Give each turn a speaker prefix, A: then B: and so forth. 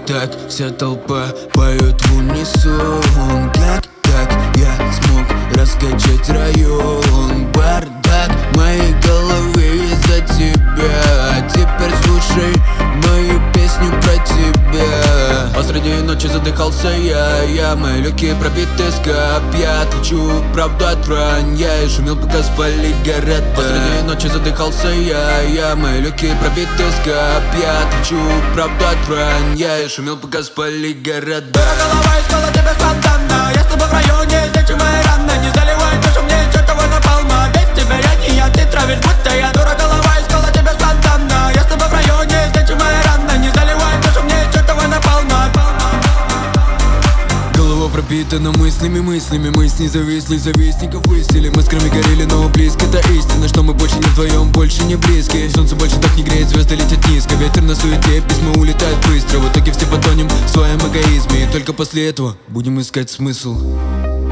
A: так, вся толпа поет в унисон. Как я смог раскачать район? Бардак в моей голове из-за тебя. Теперь слушай мою песню про тебя. Посреди ночи задыхался я, мои легкие пробиты с копья. Отличу правду от вранья и шумел, пока спали города. Посреди ночи задыхался я, мои легкие пробиты с копья. Отличу правду от вранья и шумел, пока спали города.
B: Дура голова искала тебя спонтанно. Я с тобой в районе, излечу мои раны. Не заливай душу мне чертова напалма. Без тебя я не я, ты травишь, будто я. Дура голова искала тебя спонтанно. Я с тобой в районе, излечу мои раны. Не заливай душу мне чертова напалма.
A: Голова пропитана мыслями. Мы с ней зависли, завистников выселили. Мы с крами горели, но близко это истина, что мы больше не вдвоем, больше не близкие. Солнце больше так не греет, звезды летят низко. Ветер на суете, письма улетают быстро. В итоге все потонем в своем эгоизме. И только после этого будем искать смысл.